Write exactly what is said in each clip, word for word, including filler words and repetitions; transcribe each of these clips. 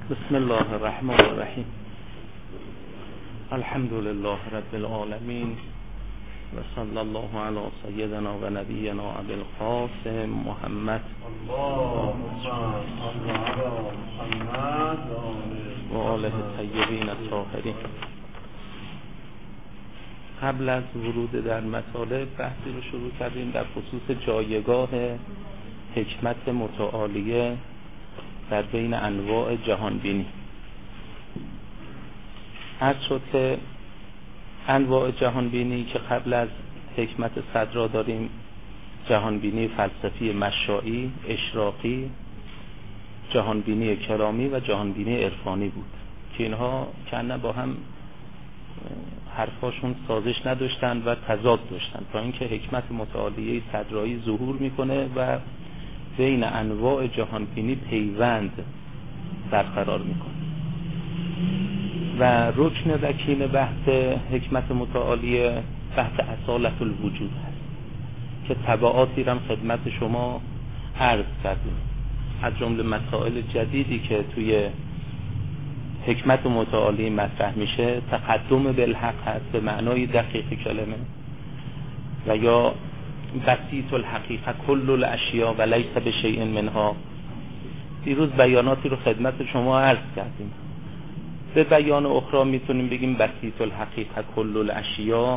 بسم الله الرحمن الرحیم. الحمد لله رب العالمین و صلی الله علی سیدنا و نبینا ابی القاسم محمد و آله الطیبین الطاهرین. قبل از ورود در مطالب بحثی رو شروع کردیم در خصوص جایگاه حکمت متعالیه در بین انواع جهانبینی. عرض شد که انواع جهانبینی که قبل از حکمت صدرا داریم جهانبینی فلسفی مشائی، اشراقی، جهانبینی کرامی و جهانبینی عرفانی بود که اینها کنه با هم حرفاشون سازش نداشتن و تضاد داشتن تا اینکه حکمت متعالیه صدرایی ظهور میکنه و بین انواع جهانبینی پیوند برقرار میکنه و رکن رکین بحث حکمت متعالیه بحث اصالت الوجود هست که تبعاتی هم خدمت شما عرض کردیم. از جمله مسائل جدیدی که توی حکمت متعالی مطرح میشه تقدم بالحق هست به معنای دقیق کلمه و یا بسیط الحقیقه کل الاشیاء و لیس بشیء منها. دیروز بیاناتی رو خدمت شما عرض کردیم. به بیان اخرى میتونیم بگیم بسیط الحقیقه کل الاشیاء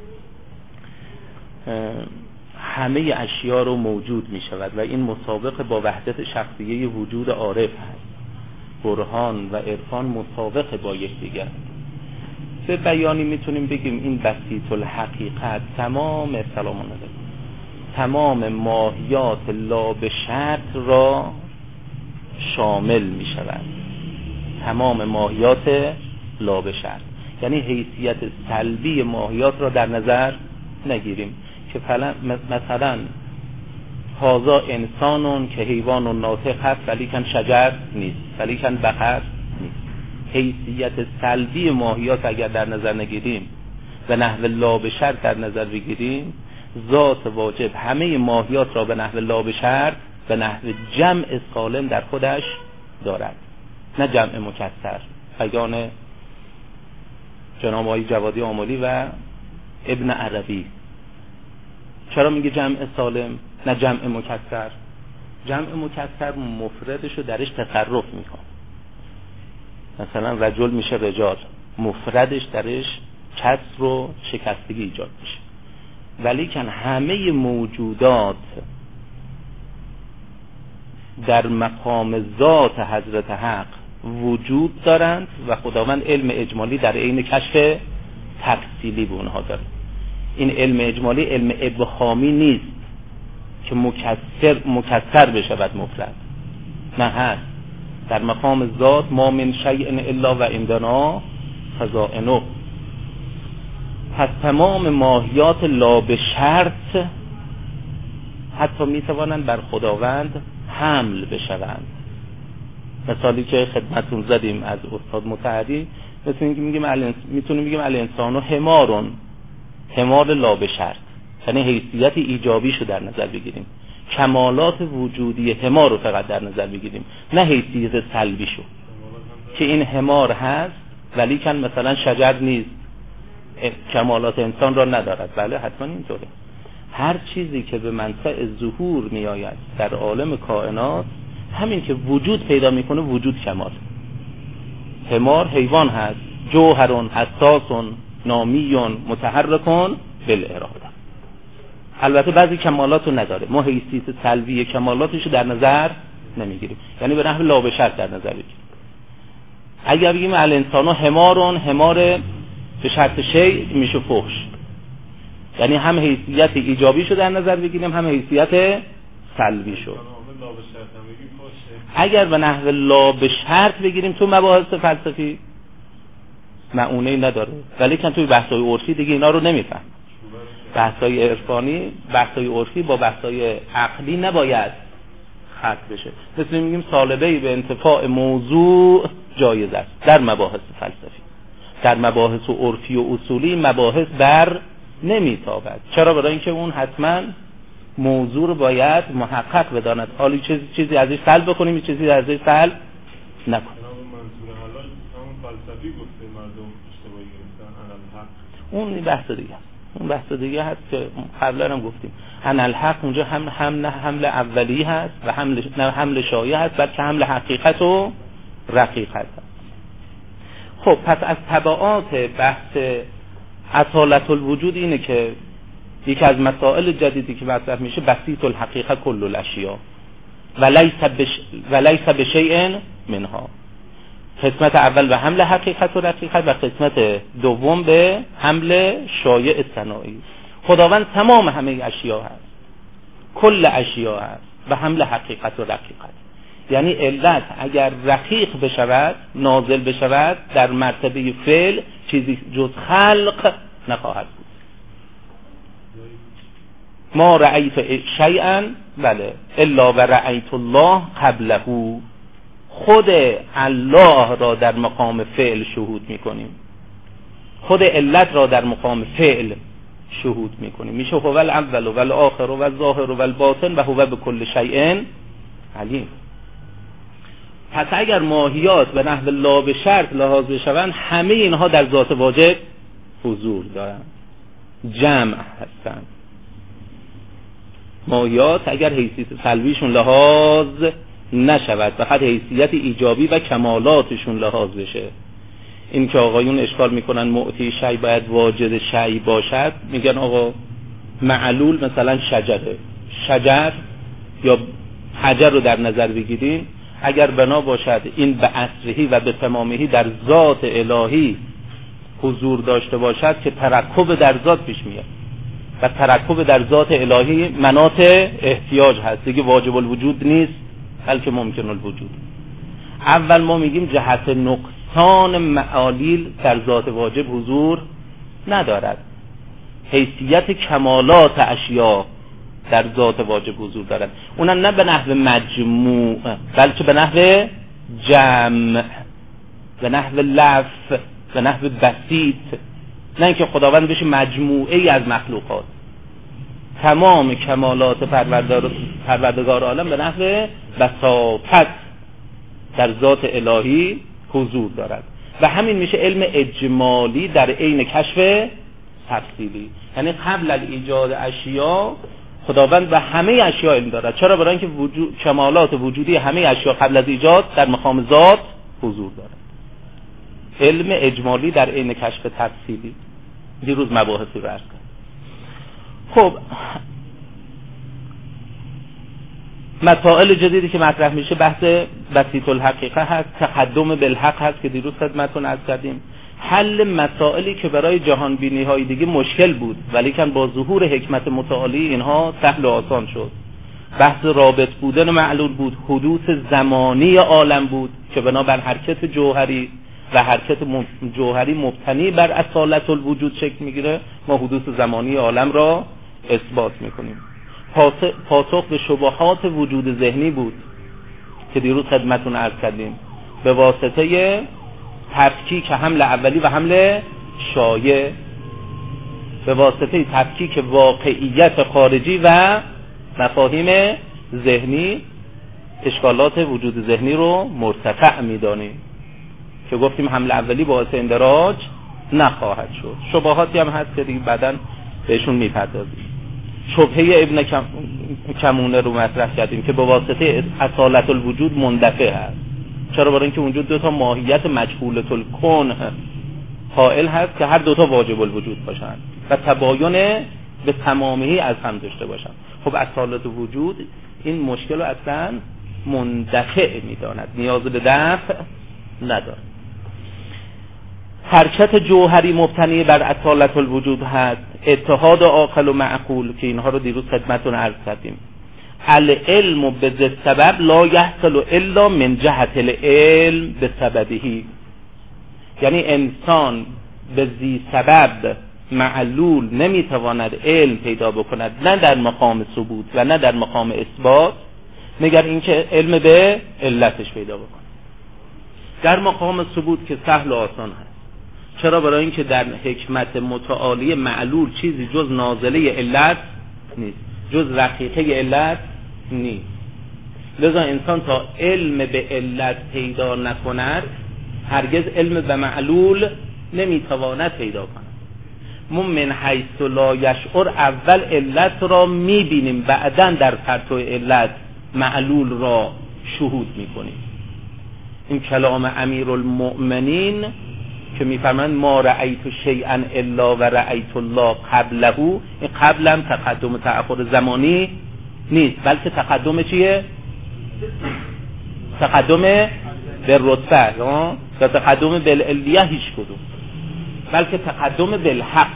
همه اشیاء رو موجود میشود و این مسابقه با وحدت شخصیه وجود عارف هست. برهان و عرفان مسابقه با یکدیگر. به بیانی میتونیم بگیم این بسیط الحقیقت تمام سلام علیکم تمام ماهیات لا به شرط را شامل می شود. تمام ماهیات لا به شرط یعنی حیثیت سلبی ماهیات را در نظر نگیریم که مثلا هذا انسانون که حیوان و ناطق هست ولیکن شجر نیست ولیکن بقر نیست. حیثیت سلبی ماهیات اگر در نظر نگیریم و نحو لا به شرط در نظر بگیریم ذات واجب همه ماهیات را به نحو لا به شرط به نحو جمع سالم در خودش دارد، نه جمع مکسر. بیان جناب آقای جوادی آملی و ابن عربی. چرا میگه جمع سالم نه جمع مکسر؟ جمع مکسر مفردشو درش تصرف میکنه. مثلا رجل میشه رجال، مفردش درش کسر و شکستگی ایجاد میشه. ولیکن همه موجودات در مقام ذات حضرت حق وجود دارند و خداوند علم اجمالی در عین کشف تفصیلی به اونها داره. این علم اجمالی علم ابهامی نیست که مکسر مکسر بشود مفرد، نه هست. در مقام ذات ما من شیء الا و عندنا خزائنه. پس تمام ماهیات لا به شرط حتی می توانند بر خداوند حمل بشوند. مثالی که خدمتون زدیم از استاد متحری میتونیم بگیم میتونیم بگیم الانسانو حمارون، حمار لا به شرط یعنی حیثیت ایجابیشو در نظر بگیریم، کمالات وجودی حمار رو فقط در نظر بگیریم نه حیثیت سلبیشو که این حمار هست ولیکن مثلا شجر نیست، کمالات انسان را ندارد. بله حتما اینطوره. هر چیزی که به منفع ظهور می آید در عالم کائنات همین که وجود پیدا میکنه وجود کمال. حمار حیوان هست، جوهرون حساسون نامیون متحرکون بالاراده. البته بعضی کمالات رو نداره، ما حیثیت سلبی کمالاتش رو در نظر نمیگیریم، یعنی به نحو لا به شرط در نظر بگیریم. اگر بگیم الانسانو حمارون، حمار به شرط شیء میشه فحش، یعنی هم حیثیت ایجابی شو در نظر بگیریم هم حیثیت سلبی شو. اگر به نحو لا به شرط بگیریم تو مباحث فلسفی معونه‌ای نداره، ولی که توی بحث‌های عرفی دیگه اینا رو نمیفهم. بحث‌های عرفانی، بحث‌های عرفی با بحث‌های عقلی نباید خلط بشه. مثل میگیم سالبه‌ای به انتفاع موضوع جایز است در مباحث فلسفی. در مباحث عرفی و اصولی مباحث بر نمیتابد. چرا؟ برای اینکه اون حتما موضوع رو باید محقق بداند. حالی چیزی چیزی ازش سلب بکنیم، چیزی ازش سلب نکنیم. قبلی گفته مردم اشتباهی گرفتن انالحق، اون بحث دیگه اون بحث دیگه هست که قبلا هم گفتیم. انالحق اونجا هم هم حمل اولی هست و حمل نه حمل شایع هست، بلکه حمل حقیقت و رقیقت هست. خب پس از تبعات بحث اصالت الوجود اینه که یکی از مسائل جدیدی که مطرح میشه بسیط الحقیقه کل الاشیاء ولیس بش ولیس بشیء منها. قسمت اول به حمل حقیقت و رقیقت و قسمت دوم به حمل شایع صناعی. خداوند تمام همه اشیاء هست، کل اشیاء هست به حمل حقیقت و رقیقت. یعنی علت اگر رقیق بشود، نازل بشود، در مرتبه فعل چیزی جز خلق نخواهد بود. ما رأیت شیئا بله الا و رأیت الله قبله. خود الله را در مقام فعل شهود میکنیم، خود علت را در مقام فعل شهود میکنیم. میشه هو الاول و الاخر و الظاهر و الباطن و هو بكل شیء علیم. پس اگر ماهیات به نحو لا به شرط لحاظ بشوند، همه اینها در ذات واجب حضور دارند، جمع هستند. ماهیات اگر حیثیت سلبیشون لحاظ نشود، فقط حیثیت ایجابی و کمالاتشون لحاظ بشه. این که آقایون اشکال میکنن معطی شیء باید واجد شیء باشد، میگن آقا معلول مثلا شجره، شجر یا حجر رو در نظر بگیریم، اگر بنا باشد این به اصلهی و به تمامهی در ذات الهی حضور داشته باشد که ترکب در ذات پیش میاد و ترکب در ذات الهی مناط احتیاج هست، دیگه واجب الوجود نیست بلکه ممکن الوجود. اول ما میگیم جهت نقصان معالیل در ذات واجب حضور ندارد، حیثیت کمالات اشیاء در ذات واجب حضور دارد. اونم نه به نحو مجموع بلکه به نحو جمع، به نحو لف، به نحو بسیط، نه اینکه خداوند بشه مجموعه از مخلوقات. تمام کمالات پروردگار پروردگار عالم به نحو بساطت در ذات الهی حضور دارد و همین میشه علم اجمالی در عین کشف تفصیلی. یعنی قبل از ایجاد اشیاء خداوند به همه اشیاء علم دارد. چرا؟ برای اینکه وجود کمالات وجودی همه اشیاء قبل از ایجاد در مقام ذات حضور دارد. علم اجمالی در عین کشف تفصیلی. دیروز مباحثی رو عرض کردم. خب مسائل جدیدی که مطرح میشه بحث بسیط الحقیقه هست، تقدم بالحق هست که دیروز خدمتتون عرض کردیم، حل مسائلی که برای جهان بینی های دیگه مشکل بود ولیکن با ظهور حکمت متعالی اینها سهل و آسان شد. بحث رابط بودن معلول بود، حدوث زمانی عالم بود که بنابر حرکت جوهری و حرکت جوهری مبتنی بر اصالت الوجود شکل میگیره. ما حدوث زمانی عالم را اثبات میکنیم. پاسخ به شبهات وجود ذهنی بود که دیروز خدمتون عرض کردیم به واسطه تفکیک حمل اولی و حمل شایع، به واسطه تفکیک واقعیت خارجی و مفاهیم ذهنی اشکالات وجود ذهنی رو مرتفع میدانیم که گفتیم حمل اولی باعث اندراج نخواهد شد. شبهاتی هم هست که دیگه بعداً بهشون میپردازیم. شبهه ابن کمونه رو مطرح کردیم که به واسطه اصالت الوجود مندفع هست. چرا؟ برای اینکه اونجا دو تا ماهیت مجهولة الکون حائل هست که هر دو تا واجب الوجود باشند و تباین به تمامی از هم داشته باشند. خب اصالت الوجود این مشکل رو اصلا مندفع میداند، نیاز به دفع نداره. حرکت جوهری مبتنی بر اصالت الوجود هست، اتحاد عاقل و معقول که اینها رو دیروز خدمتتون عرض کردیم. العلم بذی سبب لا یحصل الا من جهت العلم بسببه. یعنی انسان به ذی سبب معلول نمیتواند علم پیدا بکند، نه در مقام ثبوت و نه در مقام اثبات، مگر اینکه علم به علتش پیدا بکند. در مقام ثبوت که سهل و آسان هست. چرا؟ برای اینکه در حکمت متعالی معلول چیزی جز نازله علت نیست، جز رقیقه علت نیست. لذا انسان تا علم به علت پیدا نکند هرگز علم به معلول نمیتواند پیدا کند. ما من حیث لا یشعر اول علت را میبینیم، بعداً در پرتو علت معلول را شهود میکنیم. این کلام امیرالمؤمنین که میفرمایند ما رأیت شیئا الا و رأیت الله قبله، این قبلم تقدم و تأخر زمانی نیست، بلکه تقدم چیه؟ تقدم به رتبه یا تقدم بالعلیه هیچ کدوم، بلکه تقدم بالحق،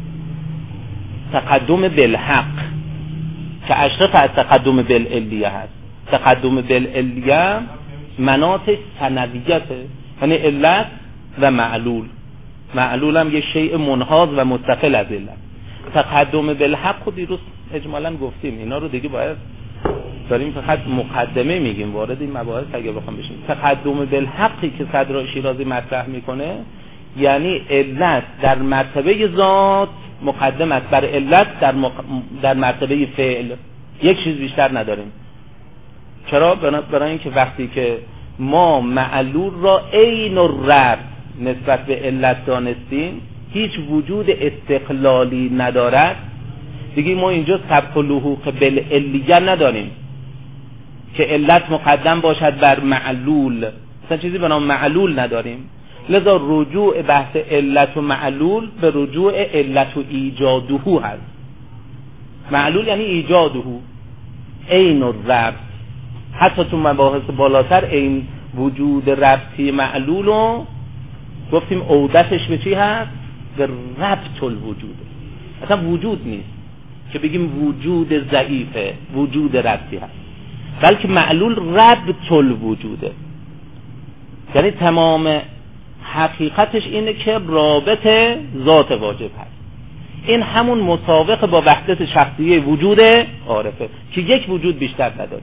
تقدم بالحق که اشرف از تقدم بالعلیه هست. تقدم بالعلیه مناطق ثنویته، یعنی علت و معلول. معلول هم یه شیء منحاز و مستقل از علت. تقدم بالحق خود دیروز اجمالاً گفتیم، اینا رو دیگه باید داریم فقط مقدمه میگیم، وارد این مباحث اگه بخوام بشیم. تقدم بالحقی که صدر شیرازی مطرح میکنه یعنی علت در مرتبه ذات مقدم است بر علت در, مق... در مرتبه فعل، یک چیز بیشتر نداریم. چرا؟ برای اینکه وقتی که ما معلول را عین الرب نسبت به علت دانستیم، هیچ وجود استقلالی ندارد دیگه. ما اینجا سبق و لحوق بالعلیه نداریم که علت مقدم باشد بر معلول، مثلا چیزی به نام معلول نداریم. لذا رجوع بحث علت و معلول به رجوع علت و ایجاده هست. معلول یعنی ایجاده، عین الرب. حتی تو مباحث بالاتر این وجود ربطی معلول رو گفتیم عودتش به چی هست؟ به ربط الوجود. اصلا وجود نیست که بگیم وجود ضعیفه، وجود ربطی هست، بلکه معلول ربط الوجوده. یعنی تمام حقیقتش اینه که رابط ذات واجب هست. این همون مسابقه با وحدت شخصیه وجود عارفه که یک وجود بیشتر نداره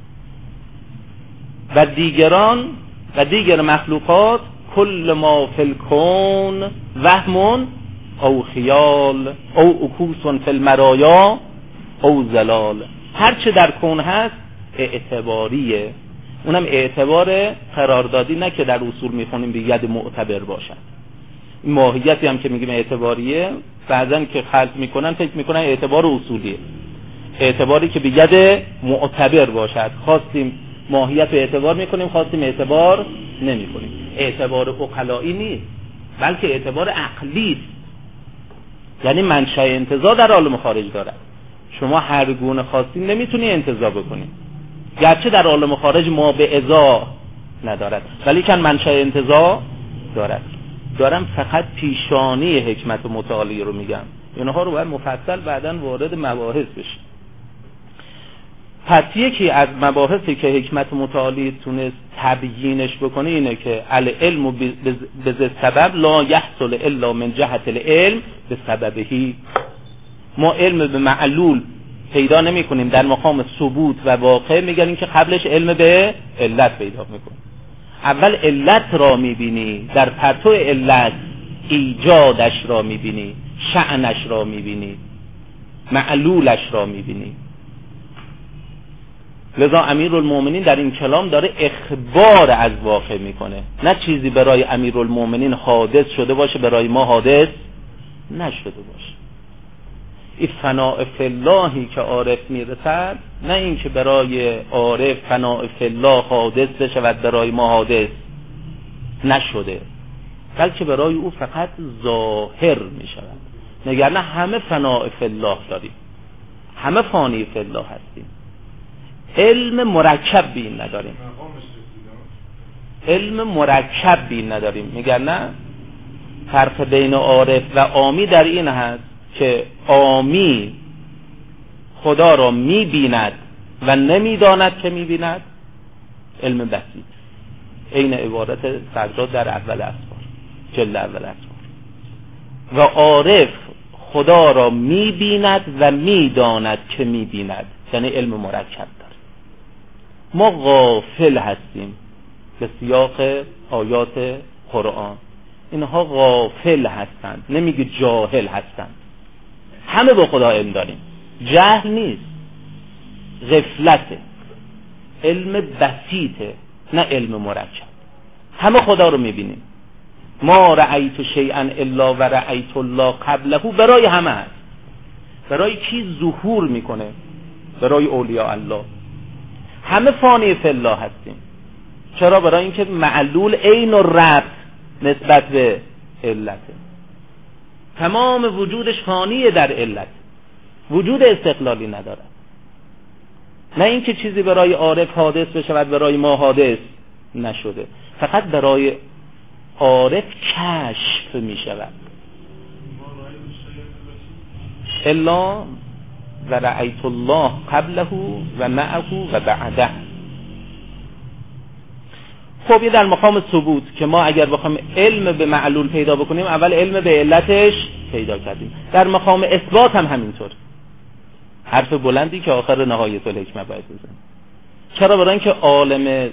و دیگران و دیگر مخلوقات کل ما فی الکون وهم او خیال او عکوس فی المرایا او زلال. هرچه در کون هست اعتباریه، اونم اعتبار قراردادی، نه که در اصول میخونیم به ید معتبر باشد. این ماهیتی هم که میگیم اعتباریه، بعضن که خلط میکنن فکر میکنن اعتبار اصولیه، اعتباری که به ید معتبر باشد. خواستیم ماهیت رو اعتبار میکنیم، خواستیم اعتبار نمیکنیم. اعتبار عقلایی نیست، بلکه اعتبار عقلی است. یعنی منشأ انتزاع در عالم خارج دارد. شما هر گونه خواستین نمیتونی انتزاع بکنی، گرچه در عالم خارج ما به ازا ندارد، ولی کن منشأ انتزاع دارد. دارم فقط پیشانی حکمت متعالی رو میگم، اینها رو باید مفصل بعداً وارد مباحث بشیم. پس یکی از مباحثی که حکمت متعالی تونست تبیینش بکنه اینه که العلم به سبب لا یحصل الا من جهت العلم به سببهی. ما علم به معلول پیدا نمی کنیم در مقام ثبوت و واقع، میگن که قبلش علم به علت پیدا میکنیم. اول علت را میبینی، در پرتو علت ایجادش را میبینی، شأنش را میبینی، معلولش را میبینی. لذا امیرالمؤمنین در این کلام داره اخبار از واقع میکنه، نه چیزی برای امیرالمؤمنین حادث شده باشه برای ما حادث نشده باشه. این فناء فی اللهی که عارف میرسد، نه این که برای عارف فناء فی الله حادث بشود برای ما حادث نشده، بلکه برای او فقط ظاهر میشود. نگرنه همه فناء فی الله داریم، همه فانی فی الله هستیم. علم مرکب بین نداریم، علم مرکب بین نداریم. میگن نه، فرق بین عارف و عامی در این هست که عامی خدا را میبیند و نمیداند که میبیند، علم بسیط، این عبارت سجاد در اول اسفار، جلد اول اسفار. و عارف خدا را میبیند و میداند که میبیند، یعنی علم مرکب داره. ما غافل هستیم به سیاق آیات قرآن، اینها غافل هستند، نمیگه جاهل هستند. همه با خدا علم داریم، جهل نیست، غفلته، علم بسیطه، نه علم مرکب. همه خدا رو میبینیم. ما رأیت شیئا الا و رأیت الله قبله، برای همه هست. برای کی ظهور میکنه؟ برای اولیاء الله. همه فانی فی الله هستیم. چرا؟ برای اینکه معلول عین و ربط نسبت به علته. تمام وجودش فانیه در علت، وجود استقلالی نداره. نه اینکه چیزی برای عارف حادث بشه و برای ما حادث نشده، فقط برای عارف کشف می شود. الا و رأیت الله قبله و معه و بعده. خب یه در مقام ثبوت که ما اگر بخوایم علم به معلول پیدا بکنیم، اول علم به علتش پیدا کردیم. در مقام اثبات هم همینطور. حرف بلندی که آخر نهایت الحکمه باید بزنیم. چرا؟ برای اینکه عالم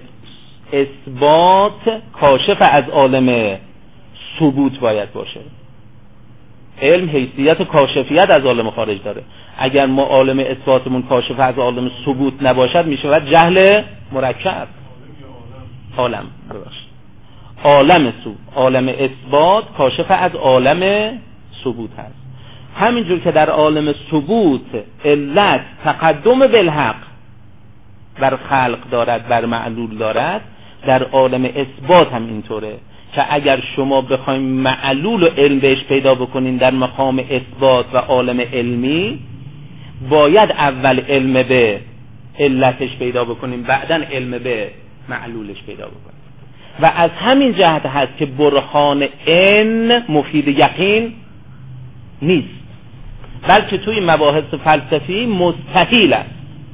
اثبات کاشف از عالم ثبوت باید باشه. علم حیثیت کاشفیت از عالم خارج داره. اگر ما عالم اثباتمون کاشف از عالم ثبوت نباشد، میشه جهل مرکب. عالم ببخشید عالم ثبوت، عالم اثبات کاشف از عالم ثبوت هست. همینجور که در عالم ثبوت علت تقدم بالحق بر خلق دارد، بر معلول دارد، در عالم اثبات هم اینطوره که اگر شما بخواید معلول و علم بهش پیدا بکنین در مقام اثبات و عالم علمی، باید اول علم به علتش پیدا بکنین، بعداً علم به معلولش پیدا بکنین. و از همین جهت هست که برهان ان مفید یقین نیست، بلکه توی مباحث فلسفی مستحیل است.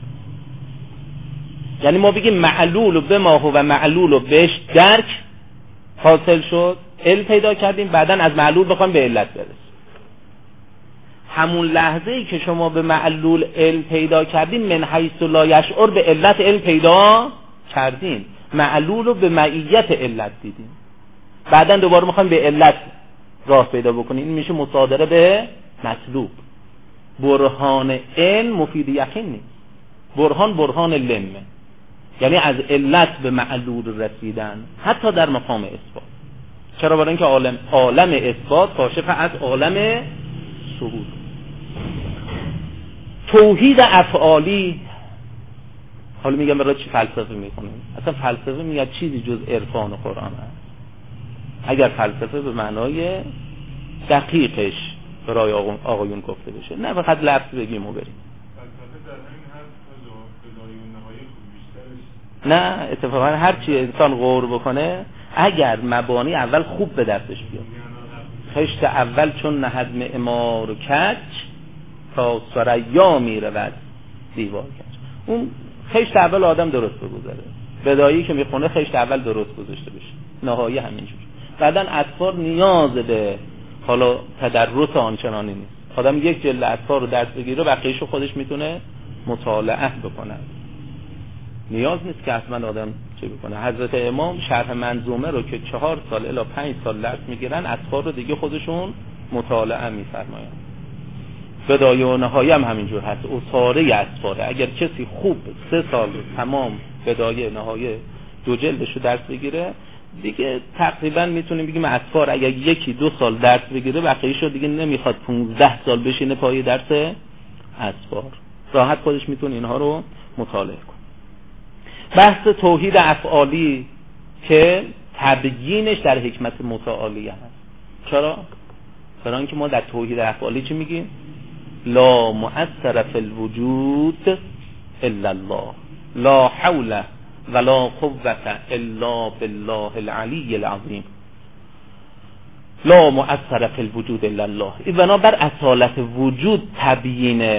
یعنی ما بگیم معلول و بما هو و معلول و بهش درک حاصل شد، علم پیدا کردیم، بعداً از معلول بخوایم به علت برسیم. همون لحظه ای که شما به معلول علم پیدا کردیم، من حیث لا یشعر به علت علم پیدا کردیم، معلول رو به معیت علت دیدیم، بعداً دوباره میخوایم به علت راه پیدا بکنیم. این میشه مصادره به مطلوب. برهان علم مفید یقین نیست، برهان برهان لمه، یعنی از علت به معلول رسیدن، حتی در مقام اثبات. چرا؟ برای اینکه عالم عالم اثبات کاشف از عالم ثبوت. توحید افعالی، حالا میگم برای چی فلسفه میکنیم؟ اصلا فلسفه میگه چیزی جز عرفان و قرآن هست. اگر فلسفه به معنای دقیقش برای آقایون گفته بشه، نه فقط لفظ بگیم و بریم. نه، اتفاقا هر چی انسان غور بکنه، اگر مبانی اول خوب به دستش بیاد. خشت اول چون نهد معمار کج، تا ثریا میرود دیوار کج. اون خشت اول آدم درست بگذاره، بدایی که میخونه خشت اول درست گذاشته بشه، نهایی همینجور. بعدن اطفار نیاز به حالا تدرس آنچنانی نیست. آدم یک جلد اطفار رو درس بگیره، بقیه‌شو خودش میتونه مطالعه بکنه، نیاز نیست که حتما آدم چه بکنه. حضرت امام شرح منظومه رو که چهار سال الی پنج سال درس میگیرن، اطفار رو دیگه خودشون مطالعه میفرمایند. بدایه و نهایه هم همینجور هست، اصاره اطفاره. اگر کسی خوب سه سال تمام بدایه نهایه دو جلدش رو درس بگیره، دیگه تقریبا میتونیم بگیم اطفار اگر یکی دو سال درس بگیره، بقیه‌شو دیگه نمیخواد پونزده سال بشینه پای درس اطفار، راحت خودش میتونه اینها رو مطالعه کنه. بحث توحید افعالی که تبیینش در حکمت متعالیه هست. چرا؟ برای اینکه ما در توحید افعالی چی میگیم؟ لا مؤثر فی الوجود الا الله، لا حول ولا قوة الا بالله العلی العظیم. لا مؤثر فی الوجود الا الله، این بنابر اصالت وجود تبیین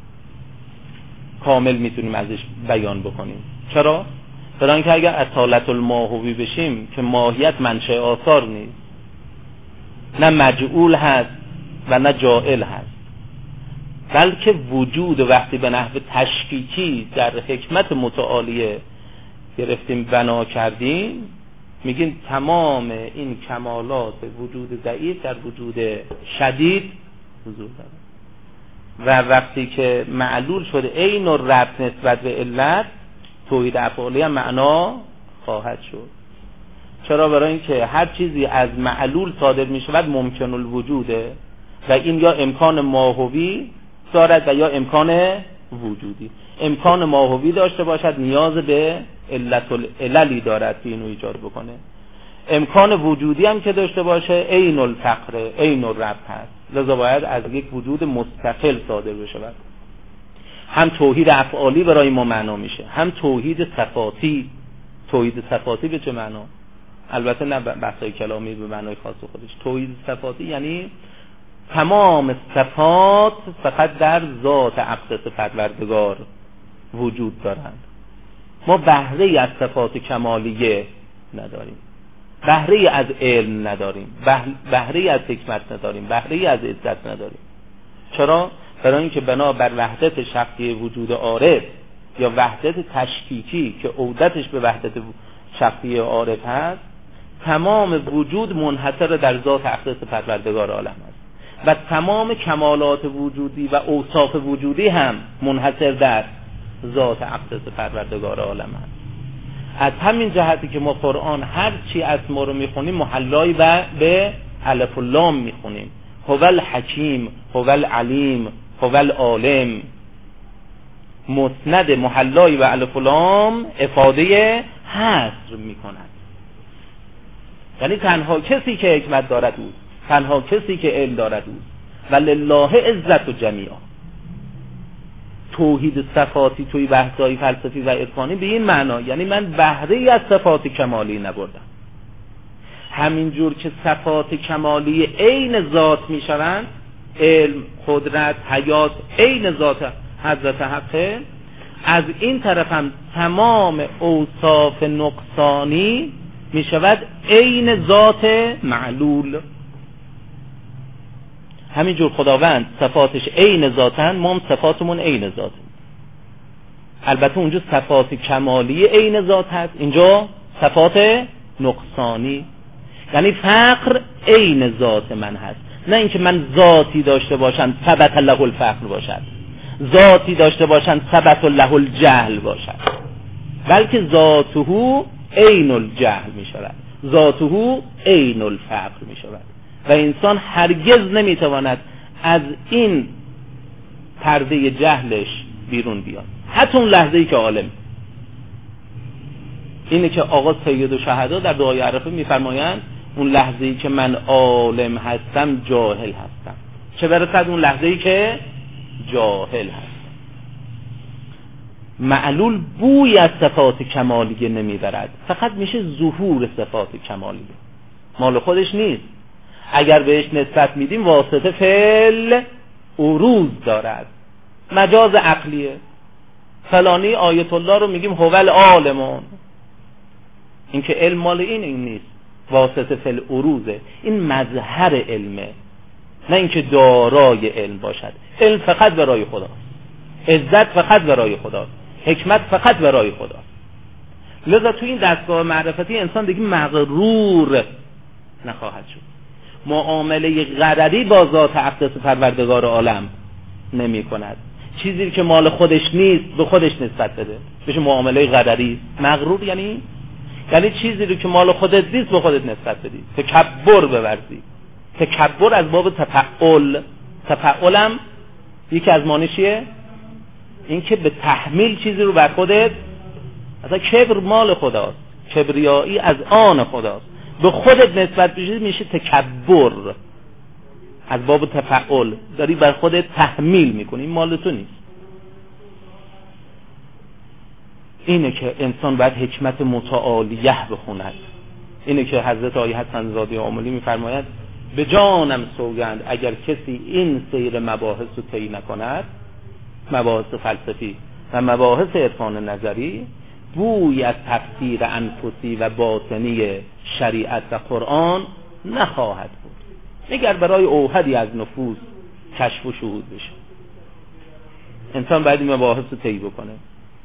کامل میتونیم ازش بیان بکنیم. چرا؟ برای اینکه اگر اصالت الماهوی بشیم که ماهیت منشأ آثار نیست، نه مجعول هست و نه جائل هست، بلکه وجود وقتی به نحو تشکیکی در حکمت متعالیه گرفتیم بنا کردیم، میگیم تمام این کمالات وجود ضعیف در وجود شدید حضور داره. و وقتی که معلول شده عین و ربط نسبت به علت، توحید افعالی هم معنا خواهد شد. چرا؟ برای اینکه هر چیزی از معلول صادر می شود ممکن الوجوده و این یا امکان ماهوی دارد و یا امکان وجودی. امکان ماهوی داشته باشد نیاز به علت العللی دارد که اینو ایجاد بکنه. امکان وجودی هم که داشته باشه عین الفقر، عین الربط هست، لذا باید از یک وجود مستقل صادر بشود. هم توحید افعالی برای ما معنا میشه، هم توحید صفاتی. توحید صفاتی به چه معنا؟ البته نه بحثای کلامی به معنای خاص خودش. توحید صفاتی یعنی تمام صفات فقط در ذات اقدس پروردگار وجود دارند. ما بهره از صفات کمالیه نداریم، بهره از علم نداریم، بهره از حکمت نداریم، بهره از عزت نداریم. چرا؟ برای اینکه بنا بر وحدت شخصی وجود عارف یا وحدت تشکیکی که عودتش به وحدت شخصی عارف هست، تمام وجود منحصر در ذات اقدس پروردگار عالم است و تمام کمالات وجودی و اوصاف وجودی هم منحصر در ذات اقدس پروردگار عالم است. از همین جهتی که ما قرآن هر چی از ما رو میخونیم محلای و به الف و لام میخونیم. هو الحکیم، هو العلیم، هو العالم. مسند محلای و الف و لام افاده حصر میکند. یعنی تنها کسی که حکمت دارد اوست، تنها کسی که علم دارد اوست. ولله عزت و جمیعا. توحید صفاتی توی بحث‌های فلسفی و عرفانی به این معنا، یعنی من بهره از صفات کمالی نبردم. همینجور که صفات کمالی عین ذات میشوند، علم، قدرت، حیات عین ذات حضرت حقه، از این طرف هم تمام اوصاف نقصانی میشود عین ذات معلول. همینجور خداوند صفاتش عین ذاتن، ما هم صفاتمون عین ذات. البته اونجا صفات کمالی عین ذات هست، اینجا صفات نقصانی. یعنی فقر عین ذات من هست، نه اینکه من ذاتی داشته باشم ثبت له الفقر باشد، ذاتی داشته باشم ثبت له الجهل باشد، بلکه ذاته عین الجهل می شود، ذاته عین الفقر می شود و انسان هرگز نمیتواند از این پرده جهلش بیرون بیاد، حتی اون لحظه‌ای که عالم. اینه که آقا سید الشهدا در دعای عرفه میفرمایند اون لحظه‌ای که من عالم هستم جاهل هستم، چه برسد اون لحظه‌ای که جاهل هستم. معلول بوی از صفات کمالیه نمیبرد، فقط میشه ظهور صفات کمالیه، مال خودش نیست. اگر بهش نسبت میدیم واسطه فعل عروض دارد، مجاز عقلیه. فلانی آیت الله رو میگیم هو العالمون، این که علم مال این این نیست، واسطه فعل عروضه، این مظهر علمه، نه اینکه دارای علم باشد. علم فقط برای خداست، عزت فقط برای خداست، حکمت فقط برای خداست. لذا تو این دستگاه معرفتی انسان دیگه مغرور نخواهد شد. معامله غرری با ذات اقدس پروردگار عالم نمی کند. چیزی که مال خودش نیست به خودش نسبت بده، بشه معامله غرری. مغرور یعنی یعنی چیزی رو که مال خودت نیست به خودت نسبت بدی، تکبر بورزی. تکبر از باب تفعل. تفعلم یکی از معنیشه این که به تحمیل چیزی رو بر خودت، مثلا کبر مال خداست، کبریایی از آن خداست، به خودت نسبت بشه میشه تکبر. از باب تفعل داری بر خودت تحمیل میکنی، این مال تو نیست. اینه که انسان باید حکمت متعالیه بخوند. اینه که حضرت آیه حسن زاده عاملی میفرماید به جانم سوگند اگر کسی این سیر مباحث رو طی نکند، مباحث فلسفی و مباحث عرفان نظری، بوی از تفسیر انفسی و باطنی شریعت و قرآن نخواهد بود. اگر برای اوحدی از نفوس کشف و شهود بشه، انسان باید این مباحث رو طی بکنه.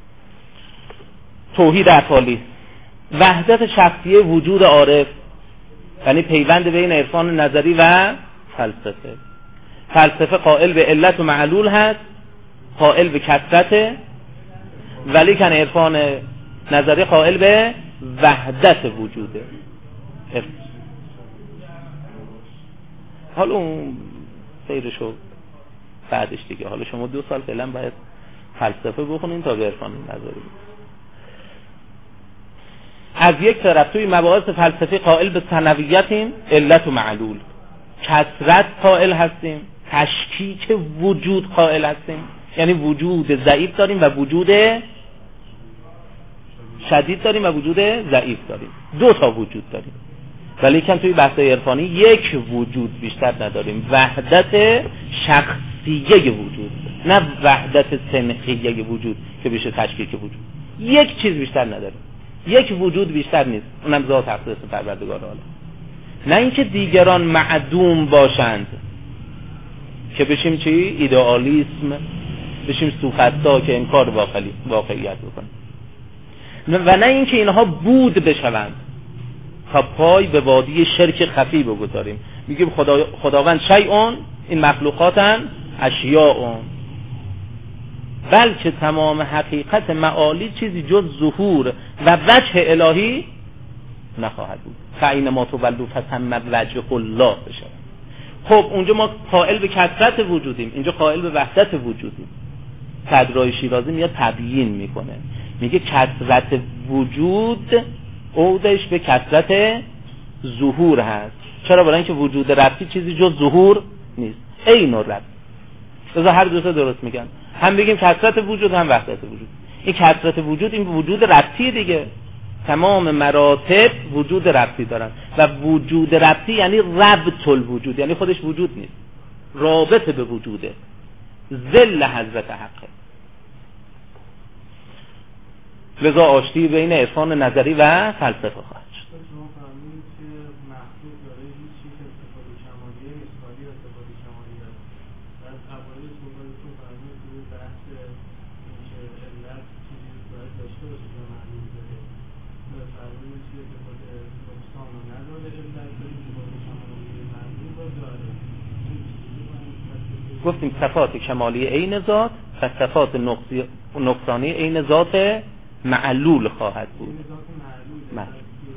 توحید افعالی، وحدت شخصی وجود عارف، یعنی پیوند بین عرفان نظری و فلسفه. فلسفه قائل به علت و معلول هست، قائل به کثرت، ولی کن عرفان نظری قائل به وحدت وجوده. حالا اون سیرشو بعدش دیگه. حالا شما دو سال فعلا باید فلسفه بخونین تا به عرفان نظری. از یک طرف توی مباحث فلسفی قائل به ثانویتیم، علت و معلول، کثرت قائل هستیم، تشکیک وجود قائل هستیم، یعنی وجود ضعیف داریم و وجود شدید داریم و وجود ضعیف داریم. دو تا وجود داریم، ولی کم توی بحث عرفانی یک وجود بیشتر نداریم، وحدت شخصیه وجود، نه وحدت سنخیه وجود که بشه تشکیک وجود. یک چیز بیشتر نداریم، یک وجود بیشتر نیست، اونم ذات اقدس پروردگار عالم. نه اینکه دیگران معدوم باشند که بشیم چی؟ ایدئالیسم، بشیم سوفسطا که انکار واقعیت بکنیم، و نه اینکه اینها بود بشوند تا پای به وادی شرک خفی بگذاریم. میگیم خدا خداوند شیئون، این مخلوقاتن اشیاءون، بلکه تمام حقیقت معالی چیزی جز ظهور و وجه الهی نخواهد بود. فاینما تولوا فثم وجه الله بشه. خب اونجا ما قائل به کثرت وجودیم، اینجا قائل به وحدت وجودیم. صدرای شیرازی میاد تبیین میکنه، میگه کثرت وجود عودش به کثرت ظهور هست. چرا؟ برای اینکه وجود ربطی چیزی جز ظهور نیست، عین الربط. لذا هر دو تا درست میگن، هم بگیم کثرت وجود هم وحدت وجود. این کثرت وجود این وجود ربطی دیگه، تمام مراتب وجود ربطی دارن و وجود ربطی یعنی ربط الوجود، یعنی خودش وجود نیست، رابطه به وجوده، ذل حضرت حقه. لذا آشتی بین عرفان نظری و فلسفه خواهد شد. گفتیم صفات کمالی عین ذات و صفات نقصانی عین ذات معلول خواهد بود. معلول.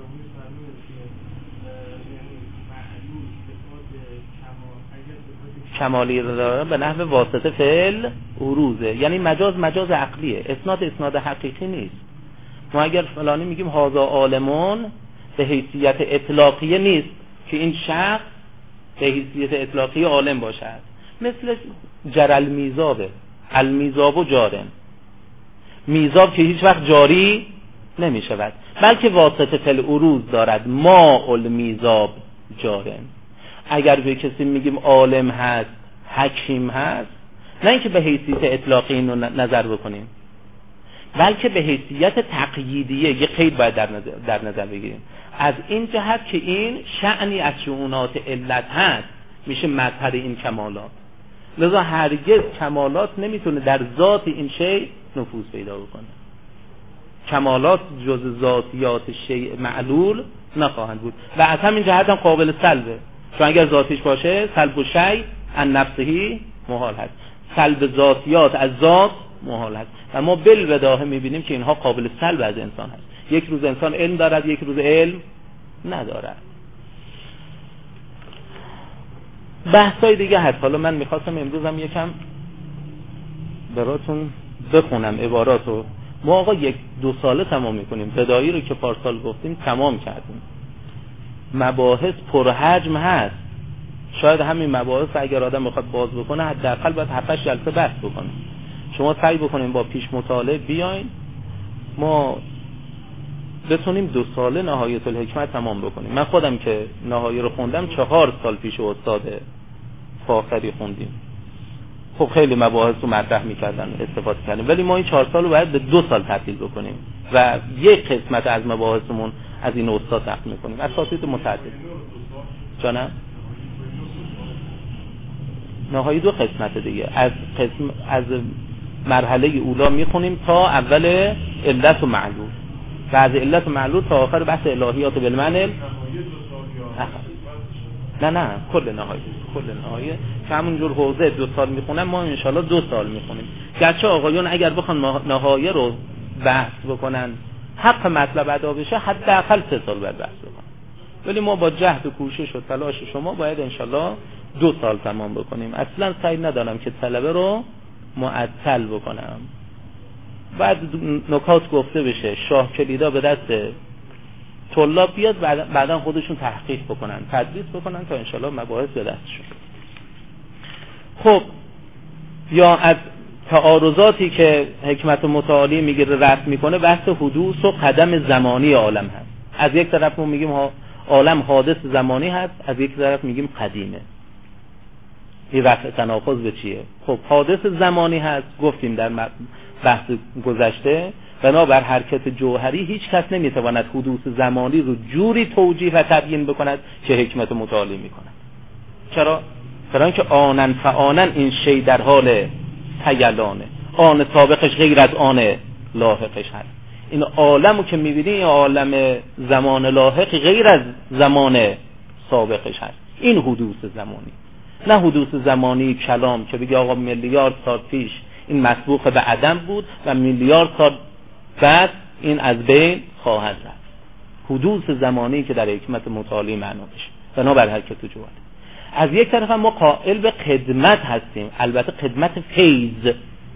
کمالی را به نحو واسطه فعل عروضه، یعنی مجاز مجاز عقلیه، اسناد اسناد حقیقی نیست. ما اگر فلانی میگیم هذا عالمون به حیثیت اطلاقیه نیست که این شخص به حیثیت اطلاقی عالم باشد، مثل جرل میزابه، المیزاب و جارن، میزاب که هیچ وقت جاری نمی شود بلکه واسطه فل عروض دارد، ما المیزاب جارن. اگر به کسی میگیم عالم هست، حکیم هست، نه اینکه به حیثیت اطلاقی اینو نظر بکنیم، بلکه به حیثیت تقییدیه، یه قید باید در نظر, در نظر بگیریم. از این جهت که این شأنی از شؤونات علت هست، میشه مظهر این کمالات. لذا هرگز کمالات نمیتونه در ذات این شیء نفوذ پیدا بکنه. کمالات جز ذاتیات شیء معلول نخواهند بود و از همین جهت هم قابل سلبه، چون اگر ذاتیش باشه سلب و شیء ان نفسهی محال هست، سلب ذاتیات از ذات محال هست و ما بالبداهه میبینیم که اینها قابل سلب از انسان هست. یک روز انسان علم دارد، یک روز علم ندارد. بحثای دیگه هست. حالا من میخواستم امروزم یکم براتون بخونم عباراتو. ما آقا یک دو ساله تمام میکنیم، بدایی رو که پارسال گفتیم تمام کردیم. مباحث پرحجم هست، شاید همین مباحث اگر آدم بخواد باز بکنه حداقل باید هفت هشت جلسه بحث بکنه. شما سعی بکنیم با پیش مطالعه بیاین ما بتونیم دو ساله نهایت الحکمت تمام بکنیم. من خودم که نهایی رو خوندم چهار سال پیش استاد فاخری خوندیم. خب خیلی مباحث رو مطرح می‌کردن، استفاده کردیم، ولی ما این چهار سال رو باید به دو سال تبدیل بکنیم و یک قسمت از مباحثمون از این استاد نقل می‌کنیم. اساتید متعدد. جانم نهایی دو قسمت دیگه، از قسم از مرحله اولا می‌خونیم تا اول علت و معلول، و از علت و معلول تا آخر بحث الهیات بالمعنی. نه نه کل نهایی کل نهایی که همونجور حوزه دو سال میخونم، ما انشالله دو سال میخونیم. گرچه آقایون اگر بخوان نهایی رو بحث بکنن حق مطلب ادا بشه حداقل سه سال باید بحث بکنن. ولی ما با جهد و کوشش و تلاش شما باید انشالله دو سال تمام بکنیم. اصلا سعی ندارم که طلبه رو معطل بکنم. بعد نکات گفته بشه، شاه کلیدا به دست طلاب بیاد، بعدا خودشون تحقیق بکنن، تدریس بکنن تا انشالله مباحث به دستشون. خب یا از تعارضاتی که حکمت متعالی میگیره رفع میکنه، بحث حدوث و قدم زمانی عالم هست. از یک طرف ما میگیم عالم حادث زمانی هست، از یک طرف میگیم قدیمه. این رفع تناقض به چیه؟ خب حادث زمانی هست، گفتیم در بحث گذشته، بنابر حرکت جوهری هیچ کس نمیتواند حدوث زمانی رو جوری توجیه و تبیین بکند که حکمت متعالی میکند. چرا؟ برای اینکه آنن فآنن این شی در حال تیلانه، آن سابقش غیر از آن لاحقش هست. این عالمو که میبینی، این عالم زمان لاحق غیر از زمان سابقش هست. این حدوث زمانی، نه حدوث زمانی کلام که بگی آقا میلیارد سال پیش این مسبوق به عدم بود و میلیارد سال بعد این از بین خواهد رفت. حدوث زمانی که در حکمت متعالی معنا بشه بنابر حرکت جوهری. از یک طرف هم ما قائل به خدمت هستیم، البته خدمت فیض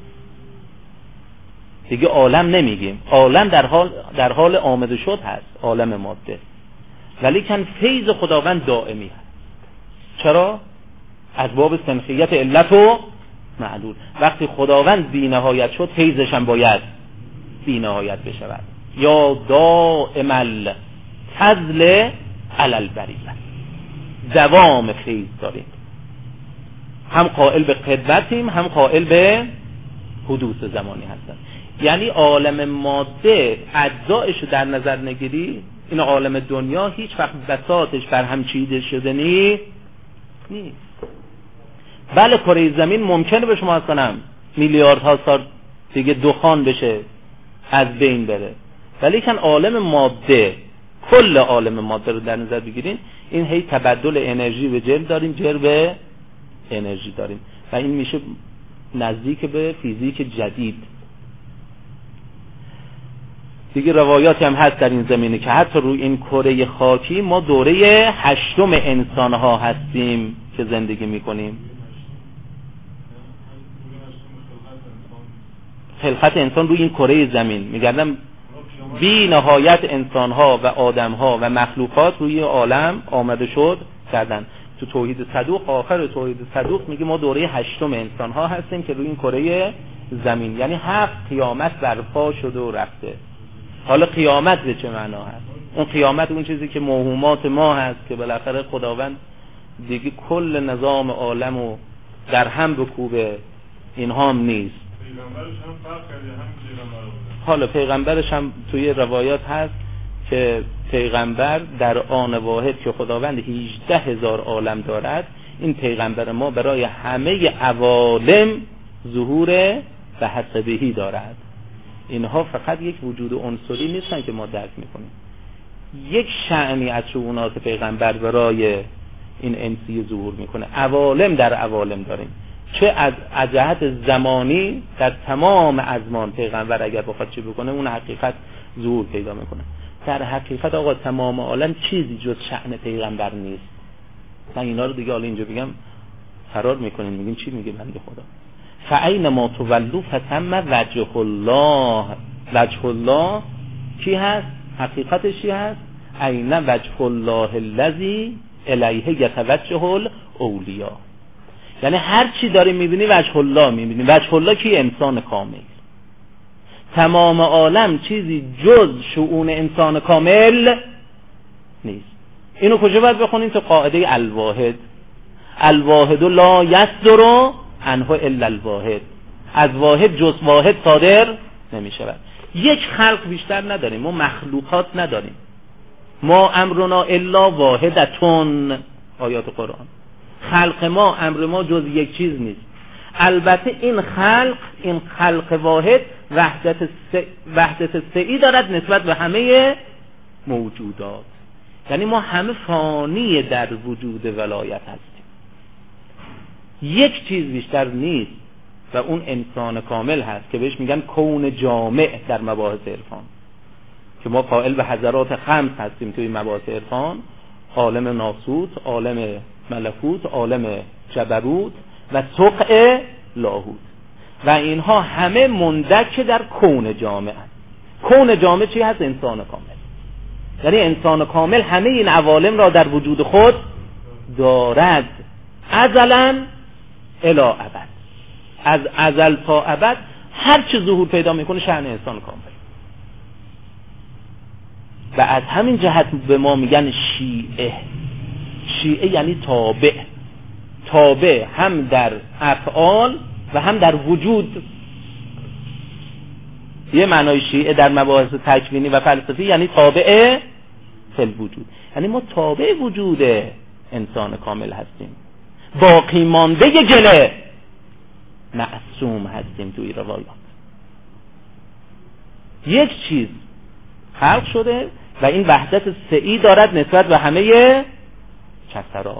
دیگه عالم نمیگیم، عالم در حال در حال آمده شد هست، عالم ماده، ولی کن فیض خداوند دائمی هست. چرا؟ از باب سنخیت علت و معلول. وقتی خداوند بی نهایت شد، فیضش هم باید بی نهایت بشود. یا دائم الفضل علی البریه، دوام فیض داریم. هم قائل به خدمتیم، هم قائل به حدوث زمانی هستن. یعنی عالم ماده اجزایش رو در نظر نگیری، این عالم دنیا هیچ وقت بساطش بر هم چیده شده نیست. بله کره زمین ممکنه به شما اصلا میلیاردها سال دیگه دخان بشه، از بین بره، ولی کن عالم ماده، کل عالم ماده رو در نظر بگیرین، این هی تبدل انرژی به جرم داریم، جرم به انرژی داریم و این میشه نزدیک به فیزیک جدید. دیگه روایاتی هم هست در این زمینه که حتی روی این کره خاکی ما دوره هشتم انسان ها هستیم که زندگی میکنیم. خلقت انسان روی این کره زمین، میگردم بی نهایت انسان ها و آدم ها و مخلوقات روی عالم آمده شد کردن. تو توحید صدوق، آخر توحید صدوق میگه ما دوره هشتم انسان ها هستیم که روی این کره زمین، یعنی هفت قیامت برپا شده و رفته. حالا قیامت به چه معنا هست؟ اون قیامت اون چیزی که موهومات ما هست که بالاخره خداوند دیگه کل نظام عالمو در هم بکوبه، اینها هم نیست. پیغمبرش هم فرق کرده، هم پیغمبر. حالا پیغمبرش هم توی روایات هست که پیغمبر در آن واحد که خداوند هجده هزار عالم دارد، این پیغمبر ما برای همه عوالم ظهور به حسبهی دارد. اینها فقط یک وجود عنصری نیستن که ما درک میکنیم، یک شأنی از شؤونات پیغمبر برای این انسی ظهور میکنه. عوالم در عوالم داریم، چه از جهت زمانی در تمام ازمان پیغمبر اگر بخواد چی بکنه اون حقیقت ظهور پیدا میکنه. در حقیقت آقا تمام عالم چیزی جز شأن پیغمبر نیست. من اینا رو دیگه حالا اینجا بگم فرار میکنین، میگین چی میگه بنده خدا؟ فعین ما تولو فثم وجه الله. وجه الله کی هست؟ حقیقتش چی هست؟ عین وجه الله الذی الیه یتوجه الاولیا. یعنی هر چی داریم میبینی وجه الله میبینی. وجه الله کی؟ انسان کامل. تمام عالم چیزی جز شؤون انسان کامل نیست. اینو کجا باید بخونیم؟ تو قاعده الواحد. الواحد لا یصدر عنه الا الواحد. از واحد جز واحد صادر نمیشود. یک خلق بیشتر نداریم، ما مخلوقات نداریم. ما امرنا الا واحدتون، آیات قرآن. خلق ما، امر ما جز یک چیز نیست. البته این خلق، این خلق واحد وحدت س... وحدت سعی دارد نسبت به همه موجودات. یعنی ما همه فانی در وجود ولایت هستیم، یک چیز بیشتر نیست و اون انسان کامل هست که بهش میگن کون جامع در مباحث عرفان، که ما قائل به حضرات خمس هستیم توی مباحث عرفان. عالم ناسوت، عالم ملکوت، عالم جبروت و سقع لاهوت و اینها همه مندرج در کون جامع هست. کون جامع چی هست؟ انسان کامل. یعنی انسان کامل همه این عوالم را در وجود خود دارد، ازلاً الی ابد، از ازل تا ابد هر چه ظهور پیدا میکنه شأن انسان کامل. و از همین جهت به ما میگن شیعه. شیعه یعنی تابع، تابع هم در افعال و هم در وجود. یه معنای شیعه در مباحث تکوینی و فلسفی یعنی تابع فی الوجود، یعنی ما تابع وجود انسان کامل هستیم، باقی مانده گله معصوم هستیم. توی روایات یک چیز خلق شده و این وحدت سعی دارد نسبت به همه کسرات.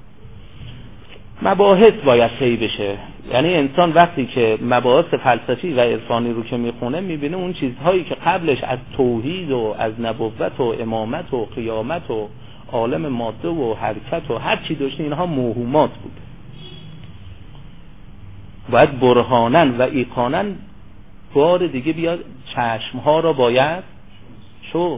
مباحث باید طی بشه، یعنی انسان وقتی که مباحث فلسفی و عرفانی رو که میخونه میبینه اون چیزهایی که قبلش از توحید و از نبوت و امامت و قیامت و عالم ماده و حرکت و هر چی داشته اینها موهومات بود. باید برهانن و ایقانن بار دیگه بیاد چشمها را باید شو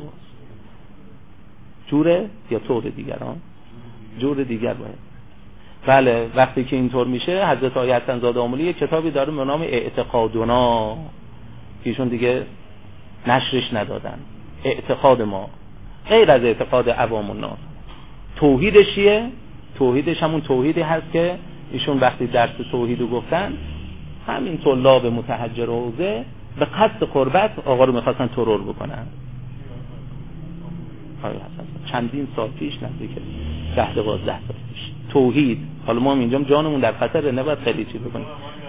جوره یا طور دیگران جور دیگر باید. بله وقتی که اینطور میشه حضرت آیه حسن زاده آملی یک کتابی داره به نام اعتقادنا که ایشون دیگه نشرش ندادن. اعتقاد ما غیر از اعتقاد عوام الناس. توحیدش چیه؟ توحیدش همون توحیدی هست که ایشون وقتی درس توحید رو گفتن همین طلاب متحجر حوزه به قصد قربت آقا رو میخواستن ترور بکنن. آیه حسن چندین سال پیش نزدیک ده دوازده سال پیش توحید. حالا ما اینجا جانمون در خطر، نباید خیلی چیز بکنیم.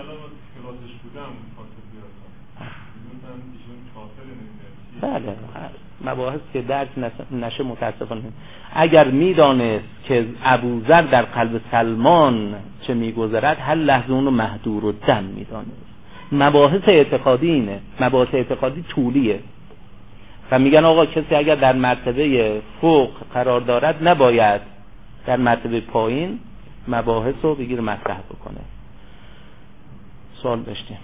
بله مباحث که درک نشه متاسفانه. اگر میدانست که ابوذر در قلب سلمان چه میگذرد هر لحظه اونو مهدور و دم میدانست. مباحث اعتقادی اینه، مباحث اعتقادی طولیه و میگن آقا کسی اگر در مرتبه فوق قرار دارد نباید در مرتبه پایین مباحث رو بگیر مطرح بکنه. سوال داشتیم.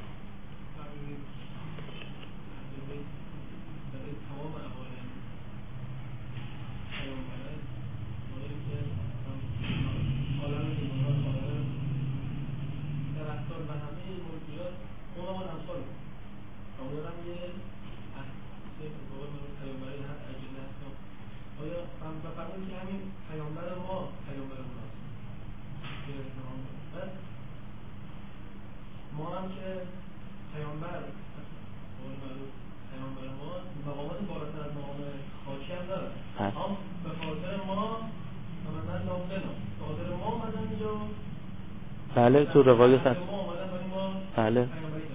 بله تو روایت هست. بله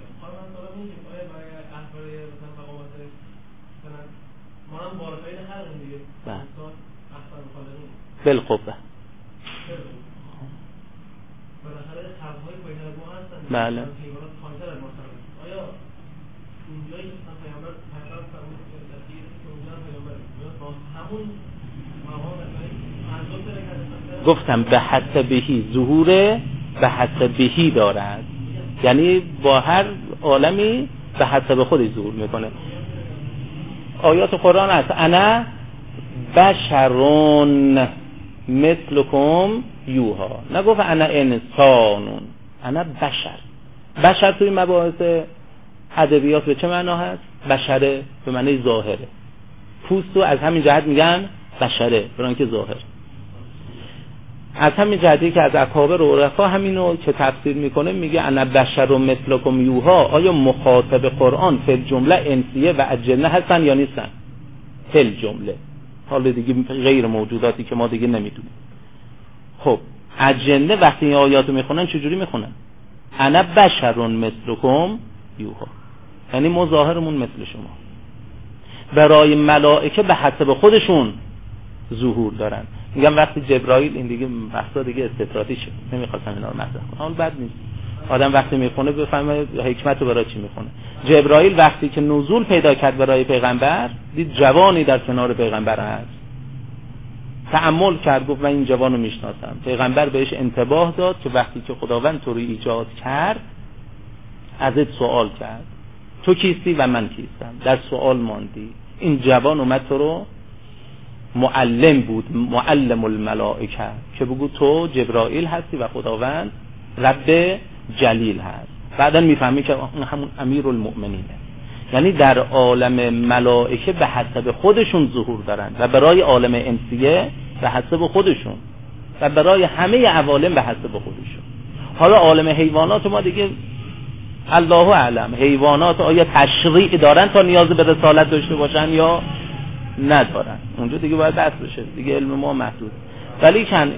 بالقوه. بله گفتم به حسب بهی ظهور به حسب بهی دارد، یعنی با هر عالمی به حسب خودش ظهور میکنه. آیات قرآن هست انا بشرون مثلکم یوها، نگفت انا انسانون، انا بشر. بشر توی مباحث ادبیات به چه معنا هست؟ بشره به معنی ظاهره. پوستو از همین جهت میگن بشره برای اینکه ظاهر. از همین جهتی که از اکابر و عرفا همینو که تفسیر میکنه میگه انا بشر مثلکم یوها. آیا مخاطب قرآن فی الجمله انسیه و اجنه هستن یا نیستن؟ فی الجمله. حالا دیگه غیر موجوداتی که ما دیگه نمیدونیم. خب اجنه وقتی این آیاتو میخونن چجوری میخونن؟ انا بشر مثلکم یوها، یعنی ما ظاهرمون مثل شما. برای ملائکه به حسب خودشون ظهور دارن. میگم وقتی جبرائیل، این دیگه بحثا دیگه استطرادی شد، نمیخواستم اینا رو مطرح کنم، حال بد نیست آدم وقتی میخونه بفهمه حکمت رو برای چی میخونه. جبرائیل وقتی که نزول پیدا کرد برای پیغمبر دید جوانی در کنار پیغمبر هست، تأمل کرد، گفت من این جوانو میشناسم. پیغمبر بهش انتباه داد که وقتی که خداوند تو رو ایجاد کرد ازت سوال کرد تو کیستی و من کیستم، در سوال ماندی. این جوان اومد تو رو معلم بود، معلم الملائکه، که بگو تو جبرائیل هستی و خداوند رب جلیل هست. بعدا میفهمی که اون همون امیر المؤمنینه. یعنی در عالم ملائکه به حسب خودشون ظهور دارن و برای عالم انسیه به حسب خودشون و برای همه عوالم به حسب خودشون. حالا عالم حیوانات ما دیگه الله اعلم، حیوانات آیا تشریع دارن تا نیاز به رسالت داشته باشن یا ندارن، اونجا دیگه باید بحث بشه، دیگه علم ما محدود. ولی کن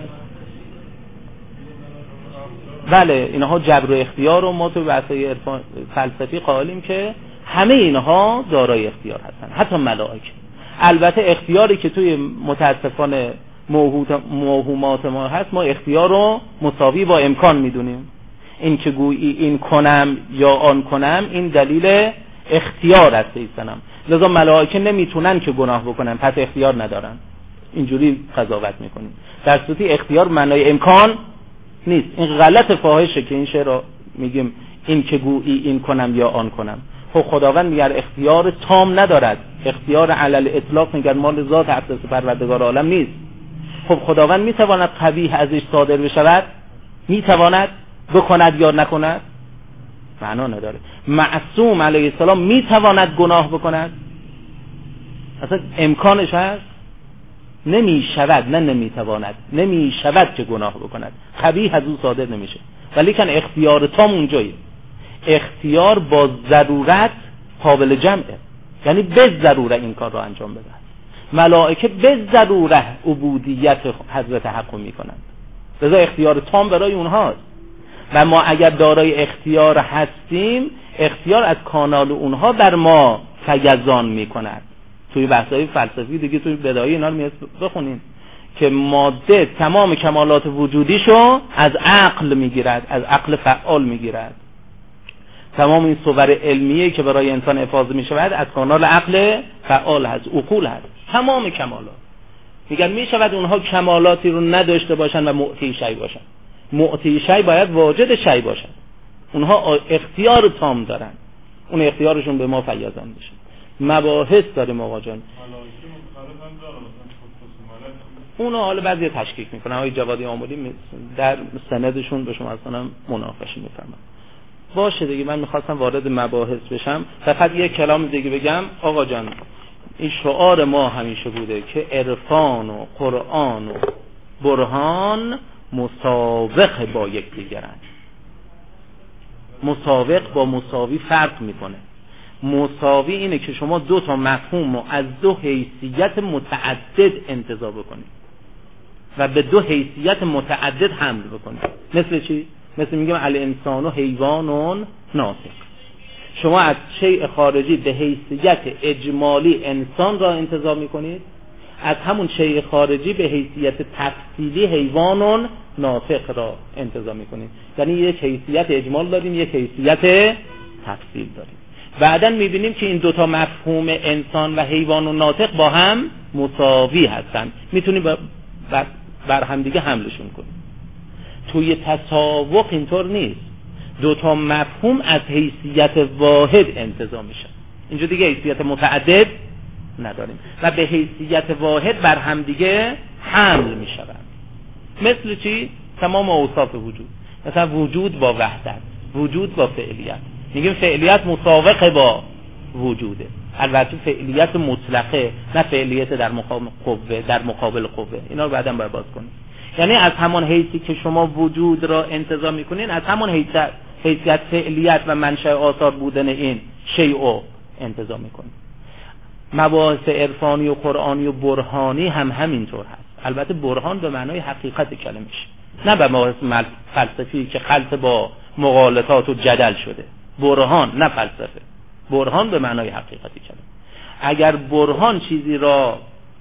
بله اینها جبر و اختیار و ما تو بحثای فلسفی قائلیم که همه اینها دارای اختیار هستن، حتی ملائکه. البته اختیاری که توی متاسفانه موهومات ما هست، ما اختیار رو مساوی با امکان میدونیم. این که گویی این کنم یا آن کنم، این دلیل اختیار است ایستنم. لذا ملائکه نمیتونن که گناه بکنن، پس اختیار ندارن. اینجوری قضاوت میکنیم. در صورتی اختیار معنای امکان نیست. این غلط فاحشه که این شعر رو میگیم این که گویی این کنم یا آن کنم. خب خداوند میگه اختیار تام ندارد، اختیار علل اطلاق میگه مال ذات اقدس پروردگار عالم نیست. خب خداوند میتواند قبیح ازش صادر بشود؟ میتواند بکند یا نکند؟ معنا نداره. معصوم علیه السلام میتواند گناه بکند؟ اصلا امکانش هست؟ نمیشود، نه نمیتواند، نمیشود که گناه بکند. قبیح از او صادر نمیشه. ولی کن اختیار تام اونجایه. اختیار با ضرورت قابل جمعه، یعنی به ضرورت این کار رو انجام بده. ملائکه به ضرورت عبودیت حضرت حق میکنند، لذا اختیار تام برای اونهاست. و ما اگر دارای اختیار هستیم، اختیار از کانال اونها بر ما فیضان میکند. توی بحثای فلسفی دیگه توی بدایه اینا رو میاد بخونین که ماده تمام کمالات وجودیشو از عقل میگیرد، از عقل فعال میگیرد. تمام این صور علمیه که برای انسان افاضه میشود از کانال عقل فعال هست، عقول هست. تمام کمالات میگن میشود اونها کمالاتی رو نداشته باشن و معطی شی باشن. معطی شی باید واجد شی باشن. اونها اختیار تام دارن، اون اختیارشون به ما فیضان بشه. مباحث داریم آقا جان. اونو حالا بعضی تشکیک میکنن. آقای جوادی آمولی در سندشون به شما اصلا مناقشه میفرمن. باشه دیگه، من میخواستم وارد مباحث بشم. فقط یک کلام دیگه بگم آقا جان. این شعار ما همیشه بوده که عرفان و قرآن و برهان مساوق با یکدیگرند. مساوق با مساوی فرق میکنه. مساوی اینه که شما دو تا مفهوم رو از دو حیثیت متعدد انتزاع بکنید و به دو حیثیت متعدد حمل بکنید. مثل چی؟ مثل میگم الانسان و حیوان ناطق. شما از شیء خارجی به حیثیت اجمالی انسان را انتزاع میکنید، از همون شیء خارجی به حیثیت تفصیلی حیوان ناطق را انتزاع میکنید. یعنی یک حیثیت اجمال داریم، یک حیثیت تفصیل داریم. بعداً میبینیم که این دوتا مفهوم انسان و حیوان و ناطق با هم مساوی هستن، میتونیم بر, بر هم دیگه حملشون کنیم. توی تساوق اینطور نیست. دوتا مفهوم از حیثیت واحد انتزاع میشن، اینجا دیگه حیثیت متعدد نداریم و به حیثیت واحد بر هم دیگه حمل میشن. مثل چی؟ تمام اوصاف وجود. مثلا وجود با وحدت، وجود با فعلیت. میگیم فعلیت مساوقه با وجوده، البته فعلیت مطلقه، نه فعلیت در مقابل قوه، در مقابل قوه. اینا رو بعداً باید باز کنیم. یعنی از همون حیثی که شما وجود را انتزاع میکنین، از همون حیثیت حیثیت فعلیت و منشأ آثار بودن این شیء انتزاع میکنین. مباحث عرفانی و قرآنی و برهانی هم همینطور هست. البته برهان به معنای حقیقت کلمش، نه به مباحث فلسفی که خلط با مغالطات و جدل شده. برهان نه فلسفه، برهان به معنای حقیقتی کلمه. اگر برهان چیزی را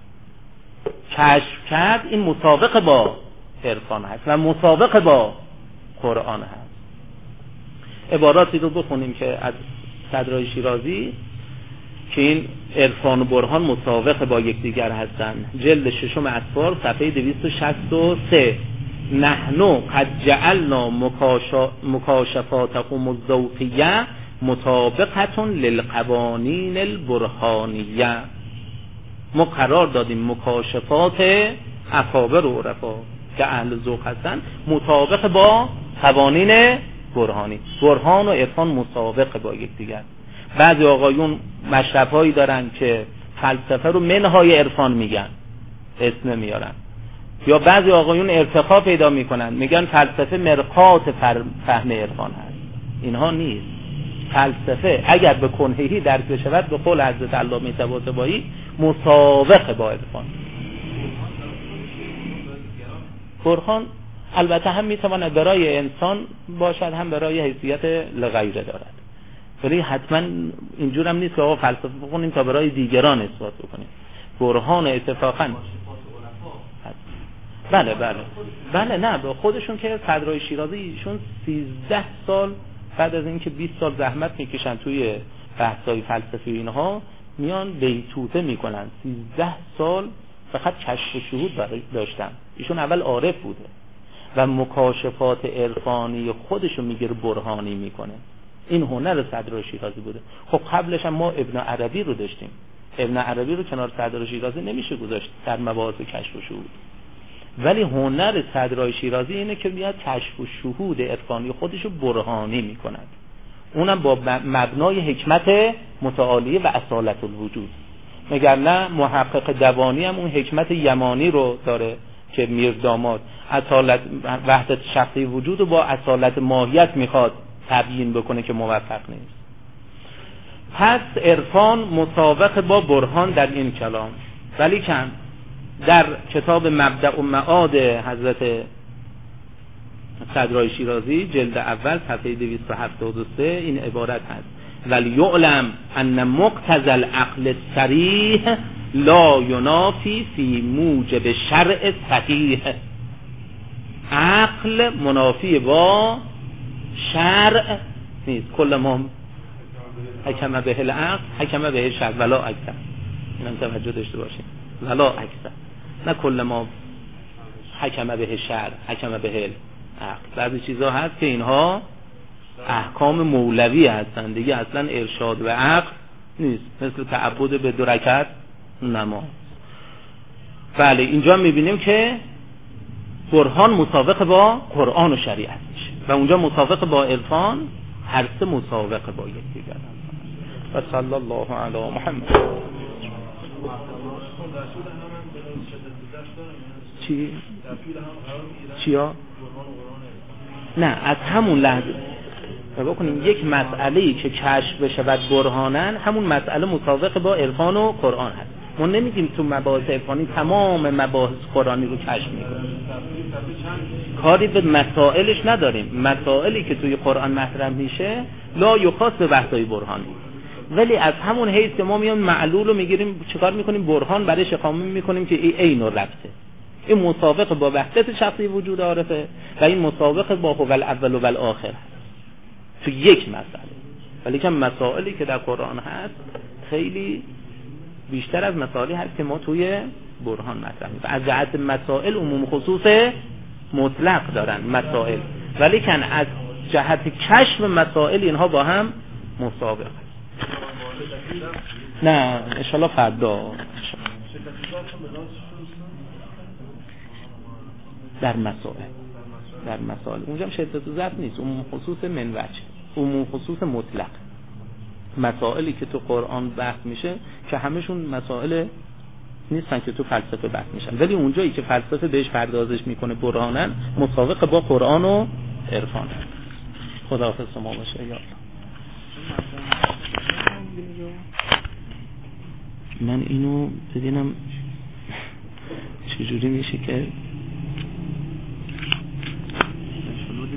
کشف کرد، این مسابقه با عرفان هست و مسابقه با قرآن هست. عباراتی رو بخونیم که از صدرای شیرازی که این عرفان و برهان مسابق با یکدیگر هستند. جلد ششم اطفال صفحه دویست و شصت و سه. نحنو قد جعلنا مکاشفاتهم الذوقیه مطابقه للقوانین البرهانیه. ما قرار دادیم مکاشفات اکابر و عرفا که اهل ذوق هستن مطابق با قوانین برهانی. برهان و عرفان مسابقه با یکدیگر. بعضی آقایون مشرب‌هایی دارن که فلسفه رو منهای عرفان میگن، اسم نمیارن. یا بعضی آقایون ارتقا پیدا میکنن میگن فلسفه مرقات فهم عرفان هست. اینها نیست. فلسفه اگر به کنهی درک بشود به قول حضرت علامه طباطبایی مسابقه با عرفان. برهان البته هم میتواند برای انسان باشد هم برای حیثیت لغیره دارد، ولی حتما اینجور هم نیست که آقا فلسفه بخونیم تا برای دیگران اثبات بکنیم. برهان اتفاقا بله بله بله نه به خودشون که صدرای شیرازی ایشون سیزده سال بعد از اینکه بیست سال زحمت میکشن توی بحث‌های فلسفی اینها میان بیتوته میکنن. سیزده سال فقط کشف و شهود داشتن. ایشون اول عارف بوده و مکاشفات عرفانی خودشو میگیره برهانی میکنه. این هنر صدرای شیرازی بوده. خب قبلش هم ما ابن عربی رو داشتیم. ابن عربی رو کنار صدرای شیرازی نمیشه گذاشت در مباحث کشف و شهود، ولی هنر صدرای شیرازی اینه که میاد کشف و شهود عرفانی خودشو برهانی میکند، اونم با مبنای حکمت متعالیه و اصالت الوجود. مگر نه محقق دوانی هم اون حکمت یمانی رو داره که میرداماد اصالت وحدت شخصی وجود رو با اصالت ماهیت میخواد تبیین بکنه که موفق نیست. پس عرفان مسابقه با برهان در این کلام. ولی کن در کتاب مبدأ و معاد حضرت صدرای شیرازی جلد اول صفحه دویست و هفتاد و سه این عبارت هست: ولی یعلم ان مقتضى العقل الصریح لا ینافی فی موجب شرع صحیح. عقل منافی با شرع نیست. کل ما حکم به العقل حکم به شرع ولا اکثر. اینم توجه داشته باشید، ولا اکثر، نه کل ما حکم به شرع حکم به العقل. بعضی چیزها هست که اینها احکام مولوی هستن دیگه، اصلا ارشاد و عقل نیست، مثل تعبد به دو رکعت نماز. بله اینجا میبینیم که برهان مسابقه با قرآن و شریعت میشه و اونجا مسابقه با عرفان، هر سه مسابقه با یکدیگر. و صلی الله علی محمد. چی؟ چیا؟ نه از همون لحظه بکنیم یک مسئله‌ای که کشف بشه بعد برهانن، همون مسئله مسابقه با عرفان و قرآن هست. ما نمیگیم تو مباحث عرفانی تمام مباحث قرآنی رو کشف میکنیم، کاری به مسائلش نداریم. مسائلی که توی قرآن مطرح میشه لا یخاص به بحثای برهانی، ولی از همون حیث که ما میام معلول رو میگیریم چیکار میکنیم؟ برهان برایش اقامه میکنیم که این عین و ربطه. این مسابقه با وحدت شخصی وجود عارفه و این مسابقه با هو الاول و الاخر هست تو یک مسئله. ولی که مسائلی که در قرآن هست خیلی بیشتر از مسائلی هست که ما توی برهان مطرح می‌کنیم. از جهت مسائل عموم خصوص مطلق دارن مسائل، ولی که از جهت کشف مسائل اینها با هم مسابقه. نه انشالله فردا در مسائل در مسائل اونجا هم شدت و ضعف نیست، عموم خصوص من وجه، عموم خصوص مطلق. مسائلی که تو قرآن بحث میشه که همشون مسائل نیستن که تو فلسفه بحث میشن، ولی اونجایی که فلسفه بهش پردازش میکنه برهانن، مسابقه با قرآن و عرفان. خداحافظ شما باشه. یا من اینو ببینم چجوری میشه که